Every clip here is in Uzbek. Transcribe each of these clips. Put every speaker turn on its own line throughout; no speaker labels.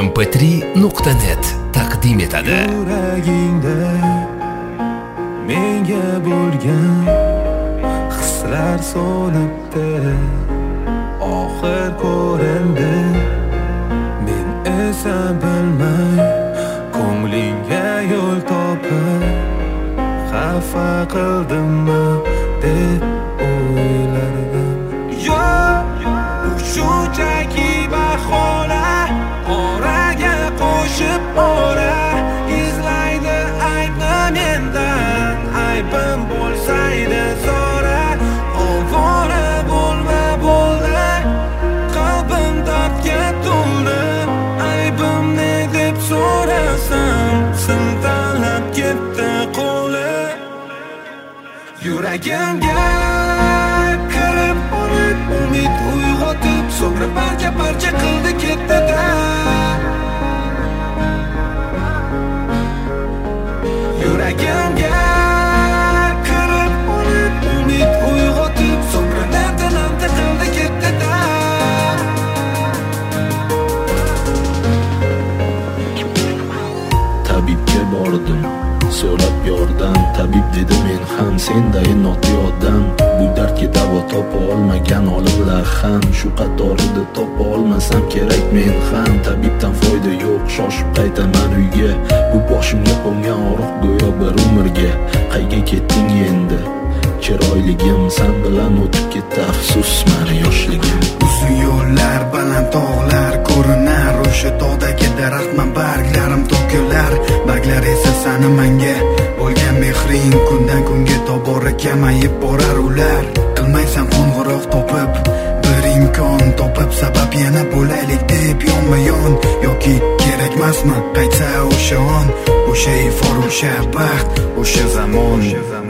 vipmp3.net taqdim etadi.
Yuragingda menga bo'lgan hislar so'nibdi, oxir ko'rindi. Men esa bilmay ko'nglingga yo'l topib xafa qildimmi deb o'ylardim. Bu shunchaki bahona, oraga qo'shib ora izlaydi aybni mendan. Aybim bo'lsa edi zora, ovora bo'lma bo'ldi, qalbim dardga to'ldi. Aybim ne deb so'rasam, siltanlab ketdi qo'li. Yuragimga kirib olib umid uyg'otib, so'ngra parcha qildi ketdi-da. Yuragimga kirib olib umid uyg'otib, so'ngra lamta qildi ketdi-da.
Tabibga bordim, so'rab yordam. Tabib dedi men ham senday notiy odam. Bu dardga davo topa olmagan olimlar ham shu qatorida topa olmasam kerak men ham. Tabibdan foyda yo'q, shoshib qaytaman uyga. Bu boshimga qo'ngan og'riq go'yo bir umrga. Qayga ketding endi? Chiroyligim san bilan o'tib ketdi, afsus mani yoshligim.
Uzun yo'llar, baland tog'lar ko'rinar. O'sha tog'dagi daraxtman, barglarim to'kilar. Barglar esa sani menga bo'lgan mehring kundan kunga tobora kamayib borar ular. Qilmaysan qo'ng'iroq topib, bir imkon topib, sabab yana bo'laylik deb yonma-yon. Yoki kerakmasmi qaytsa o'sha on, o'sha ifor, o'sha baxt, o'sha zamon.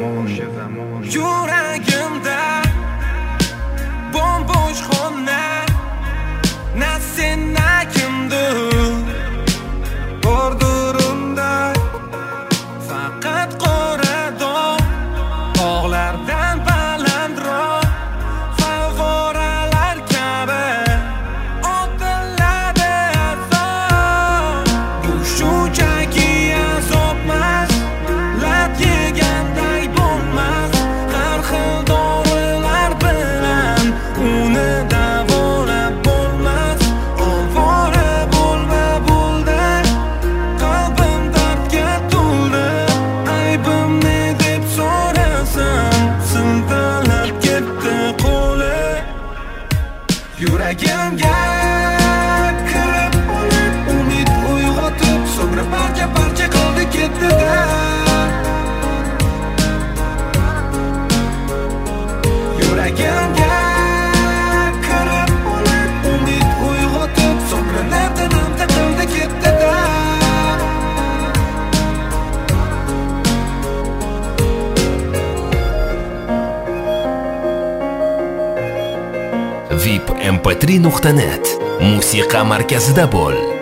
Yuragimda bombo'sh xona, na sen na kimdir bordurimda. Faqat qora dog', tog'lardan balandroq favvoralar kabi otiladi azob. Bu shunchaki azobmas, lat yeganday bo'lmas. Har xil dorilar bilan uni davolab bo'lmas. Ovora bo'lma bo'ldi, qalbim dardga to'ldi. Aybim ne deb so'rasam, siltanlab ketdi qo'li. Yuragimga kirib olib umid uyg'otib, so'ngra parcha qildi ketdi-da. Yuragimga kirib olib umid uyg'otib, so'ngra lamta qildi ketdi-da.
vipmp3.net musiqa markazida bo'l.